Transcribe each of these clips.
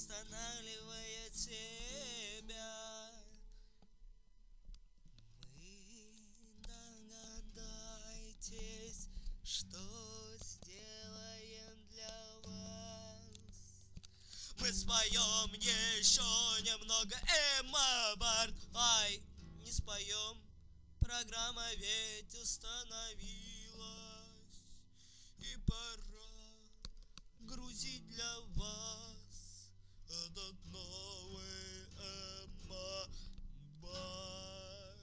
останавливает себя. Вы догадайтесь, что сделаем для вас. Мы споем еще немного Эмма Бард. Ай, не споем, программа ведь установилась. И пора грузить для вас этот новый Эмма Бард.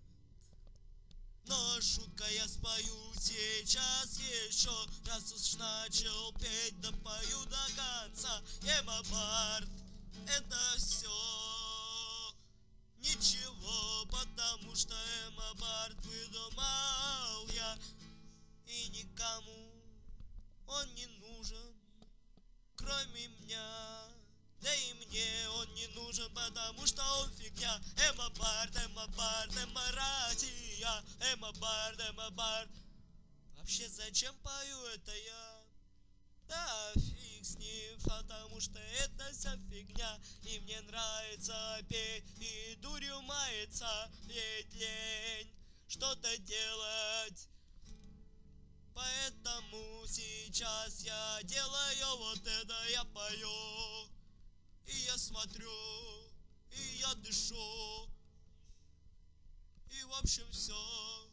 Но шутка, я спою сейчас еще. Раз уж начал петь, да пою до конца. Эмма Бард, это все ничего, потому что Эмма Бард выдумал я. И никому он не нужен, кроме меня. Да и мне он не нужен, потому что он фигня. Эмма Бард, Эмма Бард, Эмма Россия. Эмма Бард, Эмма Бард. Вообще зачем пою это я? Да фиг с ним, потому что это вся фигня. И мне нравится петь, и дурью мается. Ведь лень что-то делать. Поэтому сейчас я делаю вот это, я пою. И я смотрю, и я дышу. И в общем все.